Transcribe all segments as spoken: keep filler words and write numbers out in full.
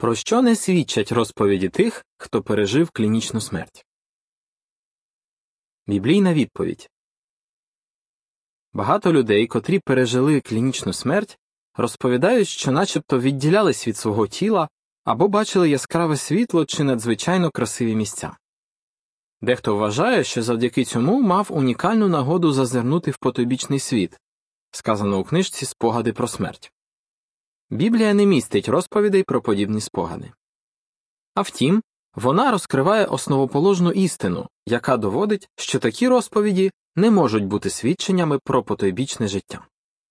Про що не свідчать розповіді тих, хто пережив клінічну смерть? Біблійна відповідь. Багато людей, котрі пережили клінічну смерть, розповідають, що начебто відділялись від свого тіла або бачили яскраве світло чи надзвичайно красиві місця. Дехто вважає, що завдяки цьому мав унікальну нагоду зазирнути в потойбічний світ, сказано у книжці «Спогади про смерть». Біблія не містить розповідей про подібні спогади. А втім, вона розкриває основоположну істину, яка доводить, що такі розповіді не можуть бути свідченнями про потойбічне життя.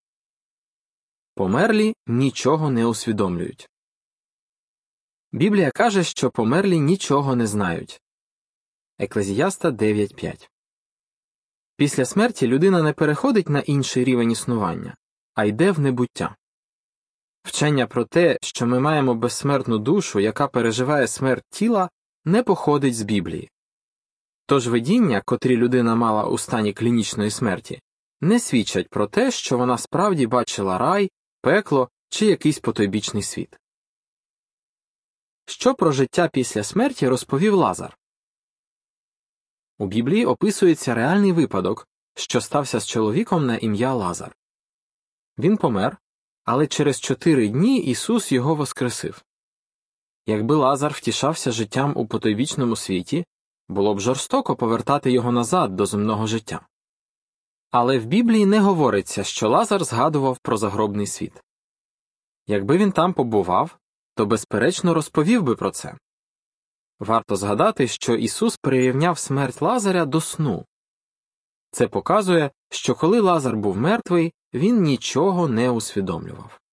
Померлі нічого не усвідомлюють. Біблія каже, що померлі нічого не знають. Еклезіаста дев'ять п'ять. Після смерті людина не переходить на інший рівень існування, а йде в небуття. Вчення про те, що ми маємо безсмертну душу, яка переживає смерть тіла, не походить з Біблії. Тож видіння, котрі людина мала у стані клінічної смерті, не свідчать про те, що вона справді бачила рай, пекло чи якийсь потойбічний світ. Що про життя після смерті розповів Лазар? У Біблії описується реальний випадок, що стався з чоловіком на ім'я Лазар. Він помер, але через чотири дні Ісус його воскресив. Якби Лазар втішався життям у потойбічному світі, було б жорстоко повертати його назад до земного життя. Але в Біблії не говориться, що Лазар згадував про загробний світ. Якби він там побував, то безперечно розповів би про це. Варто згадати, що Ісус прирівняв смерть Лазаря до сну. Це показує, що коли Лазар був мертвий, він нічого не усвідомлював.